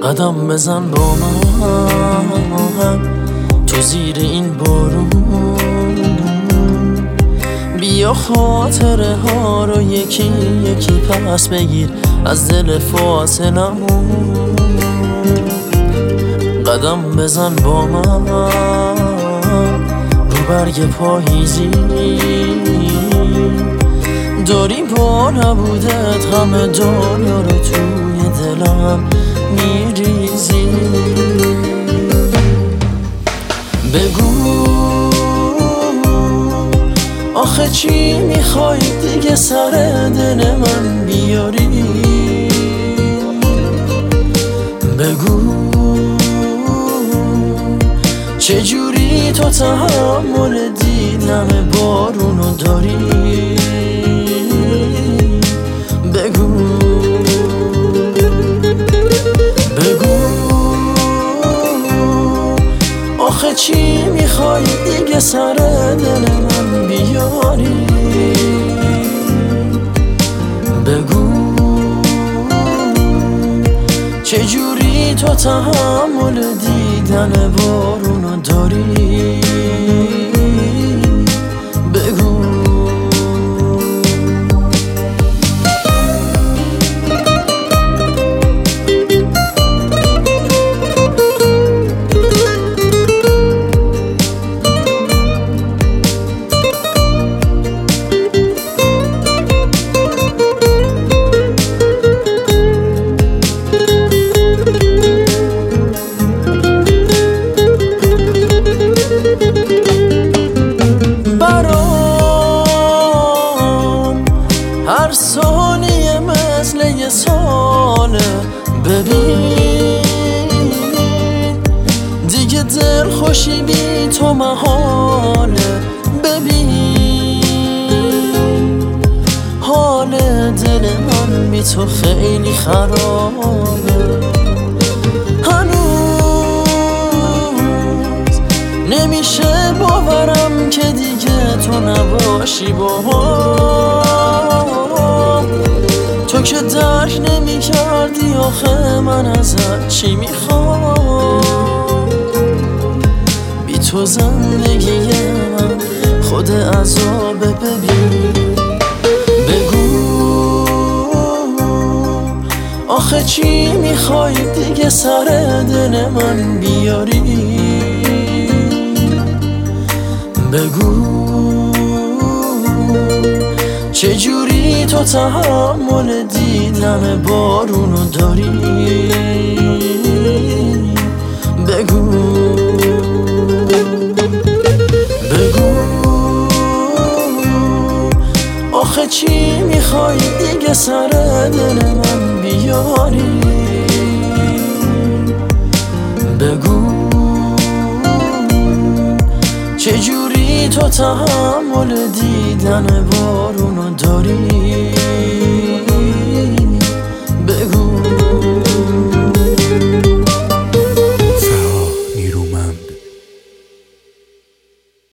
قدم بزن با من تو زیر این بارون، بیا خاطره ها رو یکی یکی پس بگیر از دل فاصلمون. قدم بزن با من رو برگ پاییزی، داری با نبودت همه دنیا رو توی دلم میریزی. بگو آخه چی میخوای دیگه سر دل من بیاری؟ بگو چجوری تو تحمل دیدن بارونو داری؟ بگو آخه چی میخوای دیگه سر دل من بیاری؟ بگو چجوری تو تحمل دیدن بارونو داری؟ بگو هر ثانیه مثل یه ساله، ببین دیگه دل خوشی بی تو محاله. ببین حال دل من بی تو خیلی خرابه، هنوز نمیشه باورم که دیگه تو نباشی باهام. تو که درک نمی کردی آخه من ازت چی میخوام. بی تو زندگی من خود عذابه. ببین بگو آخه چی میخوای دیگه سر دل من بیاری؟ بگو چجوری تو تحمل دیدن بارونو داری؟ بگو آخه چی میخوای دیگه سر دل من بیاری؟ بگو چجوری تو تحمل دیدن بارونو داری؟